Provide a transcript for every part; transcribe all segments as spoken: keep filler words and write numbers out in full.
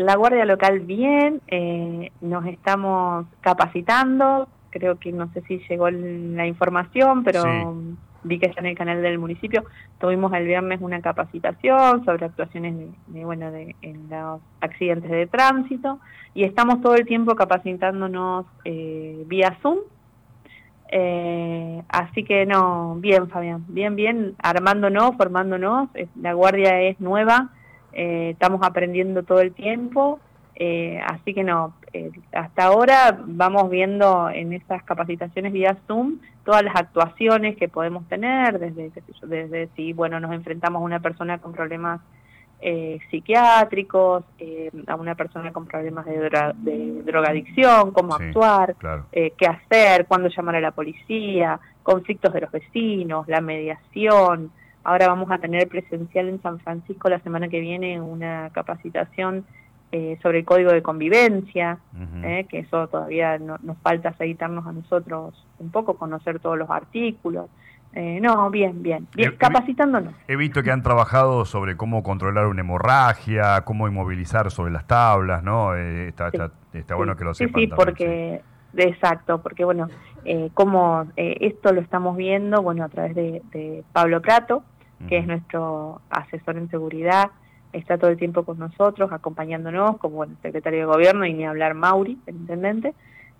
la Guardia Local bien, eh, nos estamos capacitando, creo que no sé si llegó la información, pero sí. Vi que está en el canal del municipio. Tuvimos el viernes una capacitación sobre actuaciones de, de bueno de en los accidentes de tránsito y estamos todo el tiempo capacitándonos eh, vía Zoom. Eh, así que no, bien Fabián, bien, bien, armándonos, formándonos. La Guardia es nueva, eh, estamos aprendiendo todo el tiempo. Eh, así que no, eh, hasta ahora vamos viendo en esas capacitaciones vía Zoom todas las actuaciones que podemos tener, desde, qué sé yo, desde si bueno nos enfrentamos a una persona con problemas eh, psiquiátricos, eh, a una persona con problemas de, dro de drogadicción, cómo sí, actuar, claro. eh, qué hacer, cuándo llamar a la policía, conflictos de los vecinos, la mediación. Ahora vamos a tener presencial en San Francisco la semana que viene una capacitación Eh, sobre el código de convivencia, uh-huh. eh, que eso todavía no, nos falta aceitarnos a nosotros un poco, conocer todos los artículos. Eh, no, bien, bien, bien, he, capacitándonos. He visto que han trabajado sobre cómo controlar una hemorragia, cómo inmovilizar sobre las tablas, ¿no? Eh, está, sí, está, está sí, bueno que lo sepan. Sí, sí, también, porque, sí. exacto, porque bueno, eh, como eh, esto lo estamos viendo, bueno, a través de, de Pablo Prato, que uh-huh. es nuestro asesor en seguridad, está todo el tiempo con nosotros, acompañándonos, como bueno, el secretario de Gobierno, y ni hablar Mauri, el intendente.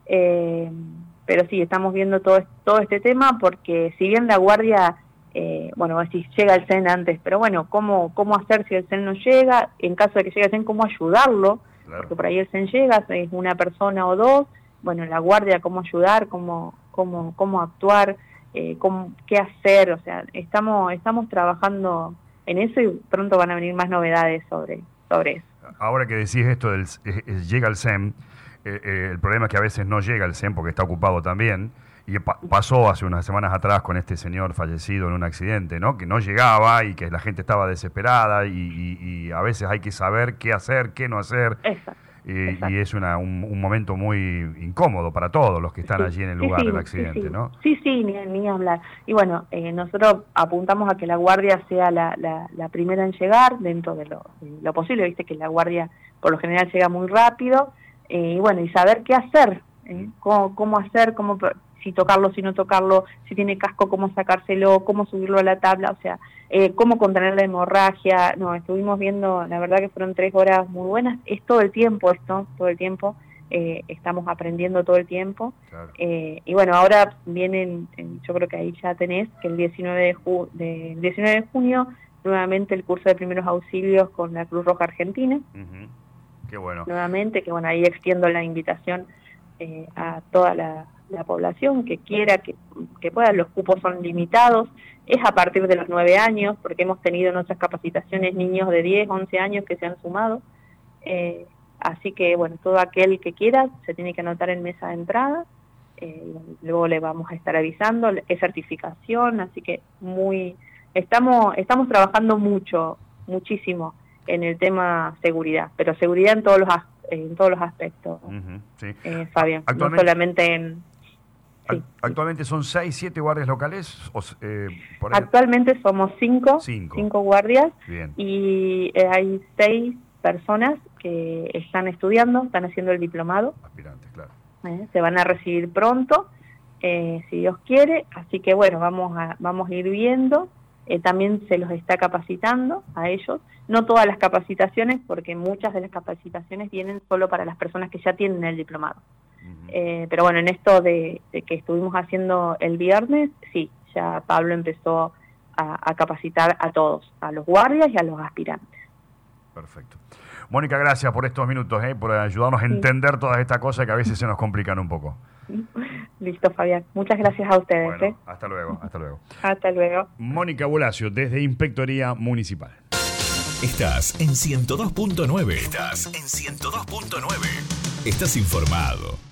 Eh, pero sí, estamos viendo todo, todo este tema, porque si bien la Guardia, eh, bueno, si llega el C E N antes, pero bueno, ¿cómo, cómo hacer si el C E N no llega? En caso de que llegue el C E N, ¿cómo ayudarlo? Claro. Porque por ahí el C E N llega, es una persona o dos, bueno, la Guardia, ¿cómo ayudar? ¿Cómo, cómo, cómo actuar? Eh, cómo, ¿Qué hacer? O sea, estamos, estamos trabajando en eso y pronto van a venir más novedades sobre, sobre eso. Ahora que decís esto del eh, eh, llega el C E M, eh, eh, el problema es que a veces no llega el C E M porque está ocupado también, y pa pasó hace unas semanas atrás con este señor fallecido en un accidente, ¿no? Que no llegaba y que la gente estaba desesperada y, y, y a veces hay que saber qué hacer, qué no hacer. Exacto. Y, y es una, un, un momento muy incómodo para todos los que están sí, allí en el lugar sí, sí, del accidente, sí, sí. ¿no? Sí, sí, ni, ni hablar. Y bueno, eh, nosotros apuntamos a que la Guardia sea la, la, la primera en llegar dentro de lo, de lo posible. Viste que la Guardia por lo general llega muy rápido. Eh, y bueno, y saber qué hacer, ¿eh? cómo, cómo hacer, cómo si tocarlo, si no tocarlo, si tiene casco, cómo sacárselo, cómo subirlo a la tabla, o sea, eh, cómo contener la hemorragia. No, estuvimos viendo, la verdad que fueron tres horas muy buenas. Es todo el tiempo esto, todo el tiempo. Eh, estamos aprendiendo todo el tiempo. Claro. Eh, y bueno, ahora vienen, yo creo que ahí ya tenés, que el diecinueve de, ju de, el diecinueve de junio, nuevamente el curso de primeros auxilios con la Cruz Roja Argentina. Uh-huh. Qué bueno. Nuevamente, que bueno, ahí extiendo la invitación eh, a toda la, la población que quiera, que, que pueda. Los cupos son limitados, es a partir de los nueve años, porque hemos tenido en nuestras capacitaciones niños de diez, once años que se han sumado. Eh, Así que, bueno, todo aquel que quiera se tiene que anotar en mesa de entrada, eh, luego le vamos a estar avisando, es certificación, así que muy estamos estamos trabajando mucho, muchísimo en el tema seguridad, pero seguridad en todos los en todos los aspectos, uh-huh, sí. eh, Fabián, no solamente en... Sí, actualmente son seis, siete guardias locales. O, eh, por actualmente somos cinco, cinco, cinco guardias. Bien. Y eh, hay seis personas que están estudiando, están haciendo el diplomado. Aspirantes, claro. Eh, se van a recibir pronto, eh, si Dios quiere, así que bueno, vamos a, vamos a ir viendo. Eh, también se los está capacitando a ellos, no todas las capacitaciones, porque muchas de las capacitaciones vienen solo para las personas que ya tienen el diplomado. Uh-huh. eh, pero bueno, en esto de, de que estuvimos haciendo el viernes, sí, ya Pablo empezó a, a capacitar a todos, a los guardias y a los aspirantes. Perfecto. Mónica, gracias por estos minutos, ¿eh? por ayudarnos a entender todas estas cosas que a veces se nos complican un poco. Listo, Fabián. Muchas gracias a ustedes. Bueno, ¿eh? hasta luego, hasta luego. Hasta luego. Mónica Bulacio, desde Inspectoría Municipal. Estás en ciento dos punto nueve. Estás en ciento dos punto nueve. Estás informado.